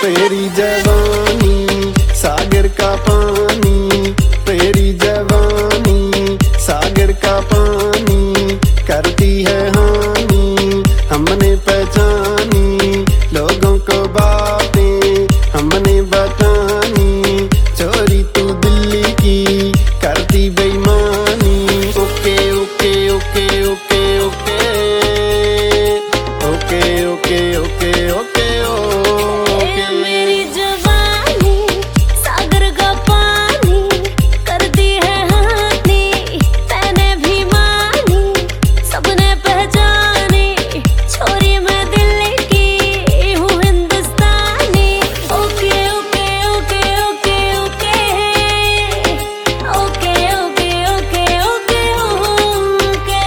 तेरी जवानी सागर का पानी, तेरी जवानी सागर का पानी करती है हानि। हमने पहचानी लोगों को बातें, हमने बतानी चोरी तू दिल्ली की करती बेईमानी। Okay okay okay okay okay okay okay okay okay मेरी जवानी सागर का पानी करती है हानि। तैने भी मानी सबने पहचानी, छोरी मैं दिल्ली की हूँ Hindustani. Okay okay okay okay okay okay okay okay okay okay.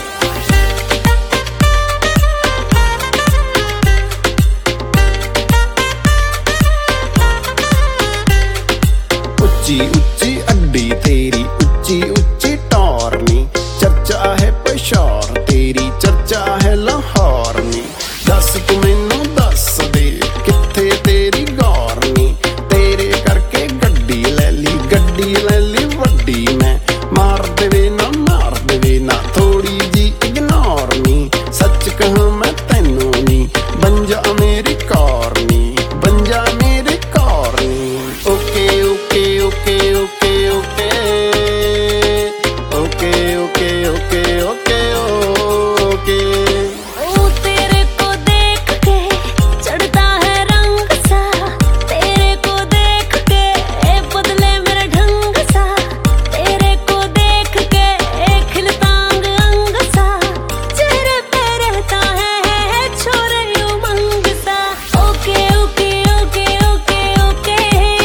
ऊंची ऊंची अड्डी तेरी, ऊंची ऊंची टॉरनी, चर्चा है पेशौर तेरी, चर्चा है लाहौर नी। दस तू मैनू दस दे किथे तेरी गौरनी, तेरे करके गड्डी ले ली वड्डी। मैं मार देवे ना थोड़ी जी इग्नोर नी। सच कहां मैं तैनू नी, बन जा मेरी कौरनी, बन जा मेरी कौरनी। Okay okay okay okay okay okay okay okay okay okay. ओ तेरे को देख के चढ़ता है रंग सा, तेरे को देख के बदले मेरा ढंग सा, तेरे को देख के खिलता अंग अंग सा, चेहरे पे रहता है छोरे उमंग सा। Okay okay okay okay okay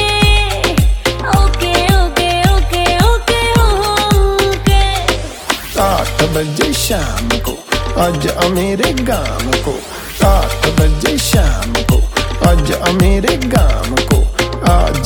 okay okay okay okay okay. 8 बजे शाम को आज आ मेरे गांव को, 8 बजे शाम को आज आ मेरे गांव को, आज